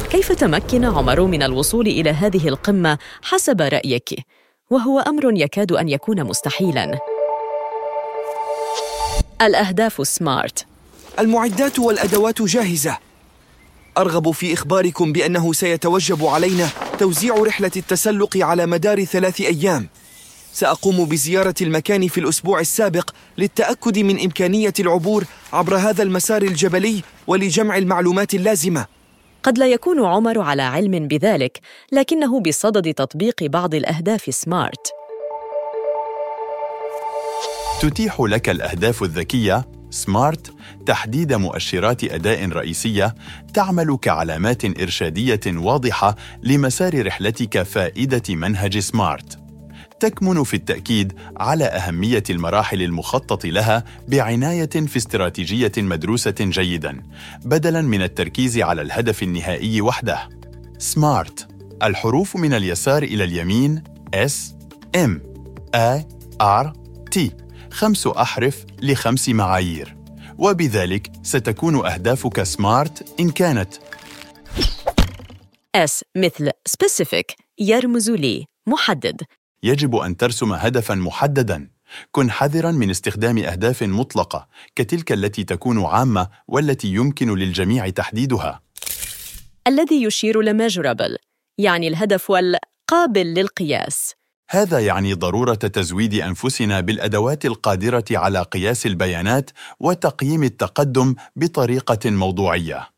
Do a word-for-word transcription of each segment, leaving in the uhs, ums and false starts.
كيف تمكن عمر من الوصول إلى هذه القمة حسب رأيك؟ وهو أمر يكاد أن يكون مستحيلاً. الأهداف سمارت. المعدات والأدوات جاهزة. أرغب في إخباركم بأنه سيتوجب علينا توزيع رحلة التسلق على مدار ثلاث أيام. سأقوم بزيارة المكان في الأسبوع السابق للتأكد من إمكانية العبور عبر هذا المسار الجبلي ولجمع المعلومات اللازمة. قد لا يكون عمر على علم بذلك، لكنه بصدد تطبيق بعض الأهداف سمارت. تتيح لك الأهداف الذكية سمارت تحديد مؤشرات أداء رئيسية تعمل كعلامات إرشادية واضحة لمسار رحلتك. فائدة منهج سمارت تكمن في التأكيد على أهمية المراحل المخطط لها بعناية في استراتيجية مدروسة جيداً، بدلاً من التركيز على الهدف النهائي وحده. سمارت، الحروف من اليسار إلى اليمين S M A R T، خمس أحرف لخمس معايير، وبذلك ستكون أهدافك سمارت إن كانت S مثل specific، يرمز لي محدد. يجب أن ترسم هدفاً محدداً. كن حذراً من استخدام أهداف مطلقة كتلك التي تكون عامة والتي يمكن للجميع تحديدها. الذي يشير لmeasurable، يعني الهدف والقابل للقياس. هذا يعني ضرورة تزويد أنفسنا بالأدوات القادرة على قياس البيانات وتقييم التقدم بطريقة موضوعية.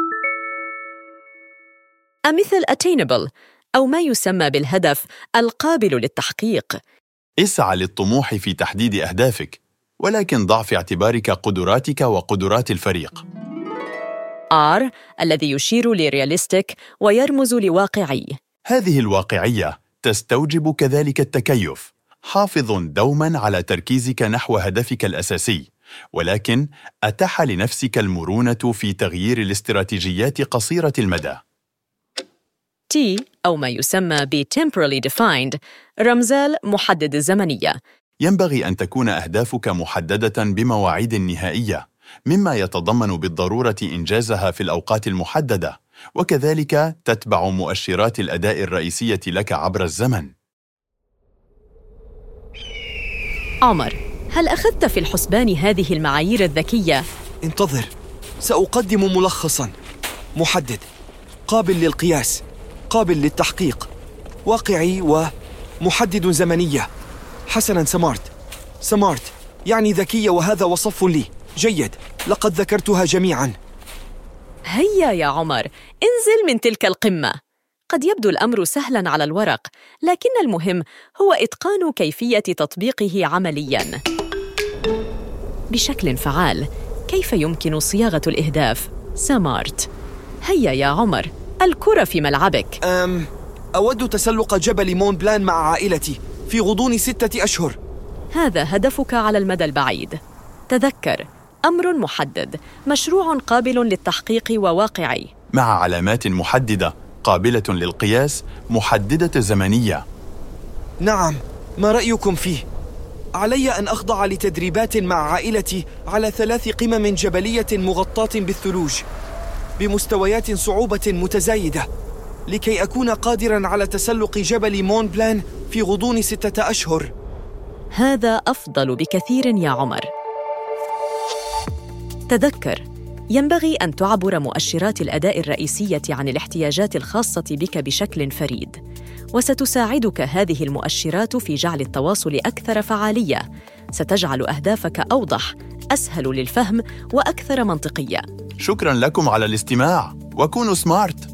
مثل attainable، أو ما يسمى بالهدف القابل للتحقيق. اسعى للطموح في تحديد أهدافك، ولكن ضع في اعتبارك قدراتك وقدرات الفريق. R الذي يشير لrealistic ويرمز لواقعي. هذه الواقعية تستوجب كذلك التكيف. حافظ دوماً على تركيزك نحو هدفك الأساسي، ولكن أتح لنفسك المرونة في تغيير الاستراتيجيات قصيرة المدى. T أو ما يسمى ب temporally defined، رمزال محدد الزمنية. ينبغي أن تكون أهدافك محددة بمواعيد نهائية، مما يتضمن بالضرورة إنجازها في الأوقات المحددة، وكذلك تتبع مؤشرات الأداء الرئيسية لك عبر الزمن. عمر، هل أخذت في الحسبان هذه المعايير الذكية؟ انتظر، سأقدم ملخصاً. محدد، قابل للقياس، قابل للتحقيق، واقعي، ومحدد زمنية. حسناً سمارت. سمارت يعني ذكية، وهذا وصف لي. جيد، لقد ذكرتها جميعاً. هيا يا عمر، انزل من تلك القمة. قد يبدو الأمر سهلاً على الورق، لكن المهم هو إتقان كيفية تطبيقه عملياً بشكل فعال. كيف يمكن صياغة الأهداف؟ سمارت. هيا يا عمر، الكرة في ملعبك. أم أود تسلق جبل مون بلان مع عائلتي في غضون ستة أشهر. هذا هدفك على المدى البعيد. تذكر، أمر محدد، مشروع قابل للتحقيق وواقعي، مع علامات محددة قابلة للقياس، محددة زمنية. نعم، ما رأيكم فيه؟ علي أن أخضع لتدريبات مع عائلتي على ثلاث قمم جبلية مغطاة بالثلوج بمستويات صعوبة متزايدة، لكي أكون قادراً على تسلق جبل مون بلان في غضون ستة أشهر. هذا أفضل بكثير يا عمر. تذكر، ينبغي أن تعبر مؤشرات الأداء الرئيسية عن الاحتياجات الخاصة بك بشكل فريد، وستساعدك هذه المؤشرات في جعل التواصل أكثر فعالية. ستجعل أهدافك أوضح، أسهل للفهم، وأكثر منطقية. شكراً لكم على الاستماع، وكونوا سمارت.